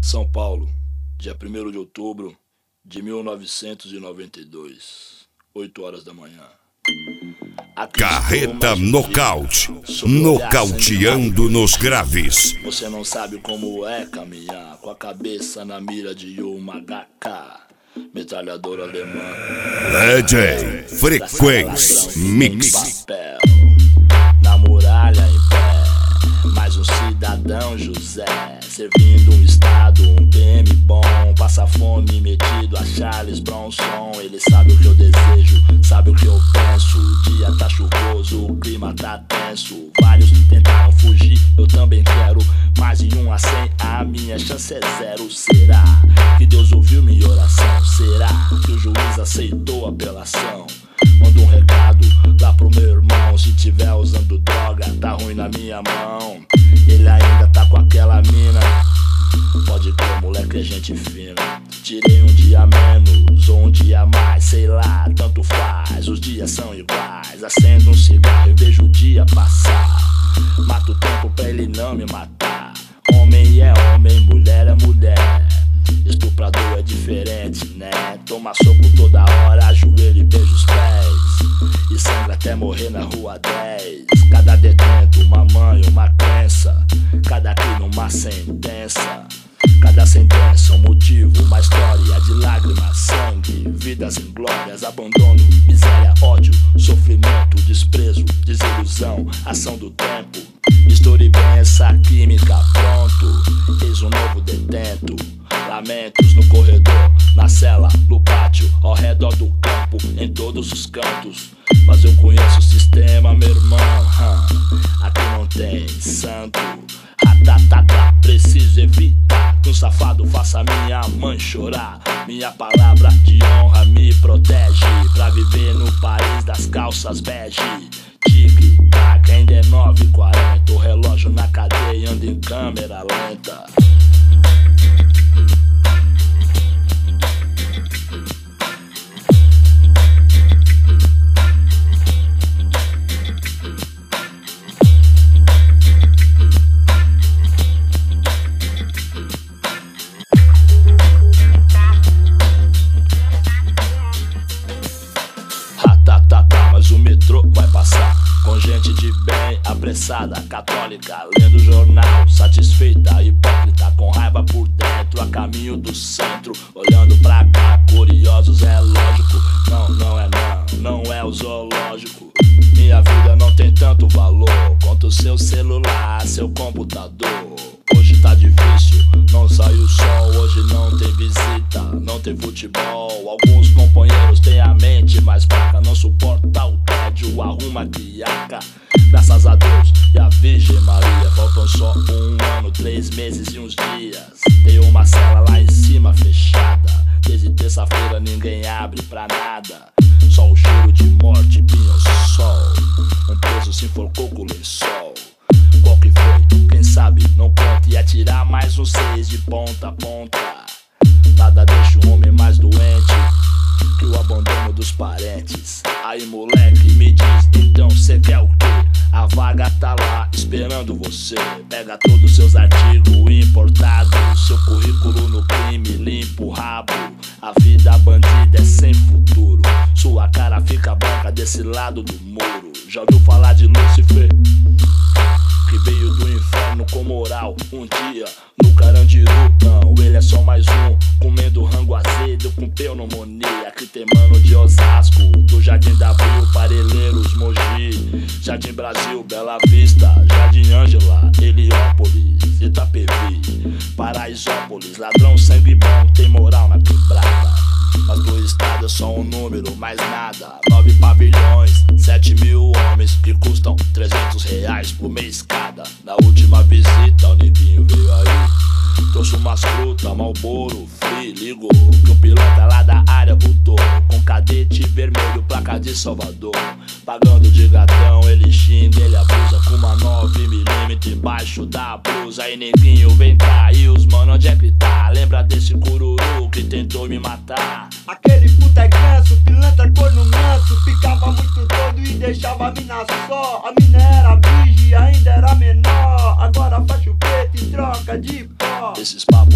São Paulo, dia 1º de outubro de 1992, 8 horas da manhã. Carreta Nocaute, nocauteando nos graves. Você não sabe como é caminhar com a cabeça na mira de uma HK, metralhadora alemã. DJ Frequência Mix. Na muralha em pé, mais um cidadão José, servindo um estado, um PM bom, passa fome metido a Charles Bronson. Ele sabe o que eu desejo, sabe o que eu penso. O dia tá chuvoso, o clima tá tenso. Vários tentaram fugir, eu também quero. Mais de 1 a 100, a minha chance é 0. Será que Deus ouviu minha oração? Será que o juiz aceitou a apelação? Manda um recado lá pro meu irmão. Se tiver usando droga, tá ruim na minha mão. Ele ainda tá com aquela mina. Pode crer, moleque, é gente fina. Tirei um dia menos ou um dia mais, sei lá, tanto faz. Os dias são iguais. Acendo um cigarro e vejo o dia passar. Mato o tempo pra ele não me matar. Homem é homem, mulher é mulher. Estuprador é diferente, né? Toma soco toda hora, ajoelho e beija os pés. E sangra até morrer na rua 10. Cada detento, uma mãe, uma crença. Cada crime, uma sentença. Cada sentença, um motivo, uma história de lágrimas, sangue, vidas inglórias, abandono, miséria, ódio, sofrimento, desprezo, desilusão, ação do tempo. Misture bem essa química, pronto, eis um novo detento. Lamentos no corredor, na cela, no pátio, ao redor do campo, em todos os cantos. Mas eu conheço o sistema, meu irmão, aqui não tem santo. Ratatata, preciso evitar que um safado faça minha mãe chorar. Minha palavra de honra me protege pra viver no país das calças bege. Tic-tac, ainda é 9h40. O relógio na cadeia anda em câmera lenta. Mas o metrô vai passar com gente de bem, apressada, católica, lendo jornal, satisfeita, hipócrita, com raiva por dentro, a caminho do centro, olhando pra cá, curiosos, é lógico. Não é o zoológico. Minha vida não tem tanto valor quanto seu celular, seu computador. Hoje tá difícil, não sai o sol. Hoje não tem visita, não tem futebol. Alguns companheiros têm a mente mais fraca, não suporta o tédio, arruma criaca. Graças a Deus e a Virgem Maria, faltam só 1 ano, 3 meses e uns dias. Tem uma cela lá em cima fechada. Desde terça-feira ninguém abre pra nada. Só o cheiro de morte, pinho-sol. Um preso se enforcou com o lençol. Qual que foi? Quem sabe? Não conta. E atirar mais um 6 de ponta a ponta. Nada deixa o homem mais doente que o abandono dos parentes. Aí moleque, me diz, então cê quer o quê? A vaga tá lá esperando você. Pega todos os seus artigos importados, seu currículo no crime, limpa o rabo. A vida bandida é sem futuro. Sua cara fica branca desse lado do muro. Já ouviu falar de Lúcifer? Que veio do inferno com moral um dia no Carandiru. Não, ele é só mais um, comendo rango azedo com pneumonia. Que tem mano de Osasco, do Jardim da Abril, Parelheiros, Mogi, Jardim Brasil, Bela Vista, Jardim Ângela, Heliópolis, Itapevi, Paraisópolis. Ladrão sangue bom, tem moral na quebrada. Mas do estado é só um número, mais nada. 9 pavilhões, 7 mil homens que custam R$300 por mês cada. Na última visita o neguinho veio aí, trouxe umas frutas, Marlboro, Free, ligou que um piloto lá da área voltou com cadete vermelho, placa de Salvador. Pagando de gatão, ele xinga, ele abusa com uma 9mm embaixo da blusa. Aí neguinho vem cá, e os mano onde é que tá? Lembra desse cururu que tentou me matar? Aquele puta é ganso, pilantra corno manso. Ficava muito doido e deixava a mina só. A mina era virgem, ainda era menor. Agora faz chupeta e troca de pó. Esses papos me incomodam.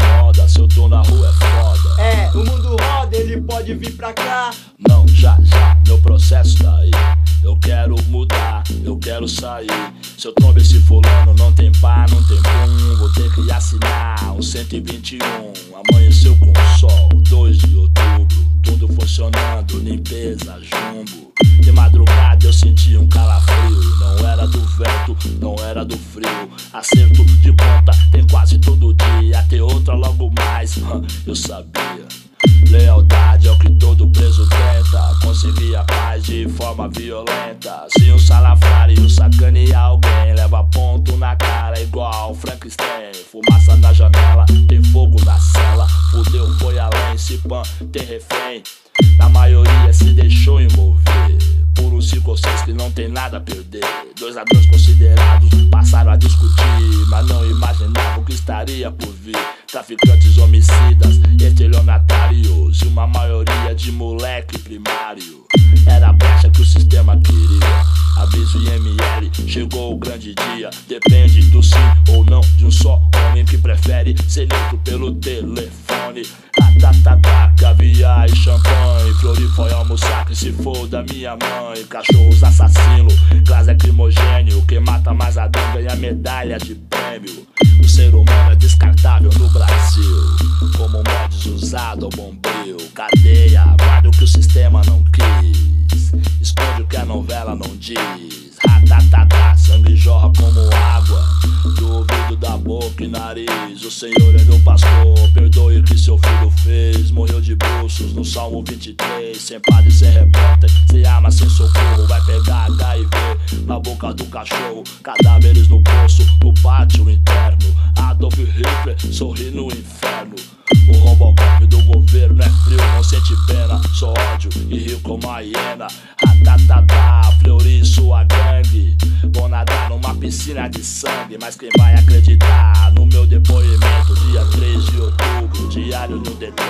incomoda, se eu tô na rua é foda. É, o mundo roda, ele pode vir pra cá. Não, já, meu processo tá aí. Eu quero mudar, eu quero sair. Se eu trombo esse fulano, não tem pá, não tem pum. Vou ter que assinar um 121. Amanheceu com sol, 2 de outubro. Tudo funcionando, limpeza, jumbo. De madrugada eu senti um calafrio. Não era do vento, não era do frio. Acerto de ponta, tem quase todo dia. Ter outra logo mais, eu sabia. Lealdade é o que todo preso tenta. Conseguir a paz de forma violenta. Se um salafrário sacanear alguém, leva ponto na cara igual Frankenstein. Fumaça na janela, tem fogo na cela. Fudeu, foi além, se pan, tem refém. Na maioria se deixou envolver por uns 5 ou 6 que não tem nada a perder. 2 ladrões considerados passaram a discutir, mas não imaginavam o que estaria por vir. Traficantes, homicidas, estelionatários e uma maioria de moleque primário. Era a brecha que o sistema queria. Aviso IML, chegou o grande dia. Depende do sim ou não de um só homem que prefere ser neutro pelo telefone. Caviar e champanhe. Flori foi almoçar que se for da minha mãe. Cachorros assassinos, gás lacrimogênio. Quem mata mais ladrão ganha medalha de prêmio. O ser humano é descartável no Brasil, como mods usado ao bombril. Cadeia, guarda o que o sistema não quis, esconde o que a novela não diz. Ratatatá, sangue jorra como água do ouvido, da boca e nariz. O Senhor é meu pastor, perdoe o que seu filho fez. Morreu de bruços no Salmo 23. Sem padre, sem repórter, sem arma, sem socorro. Vai pegar HIV na boca do cachorro. Cadáveres no poço, no pátio interno. Adolf Hitler sorri no inferno. O Robocop do governo é frio, não sente pena. Só ódio e rio como a hiena. Ratatatá, Fleury e sua gangue vão nadar numa piscina de sangue. Mas quem vai acreditar no meu depoimento? Dia 3 de outubro, diário no Detran.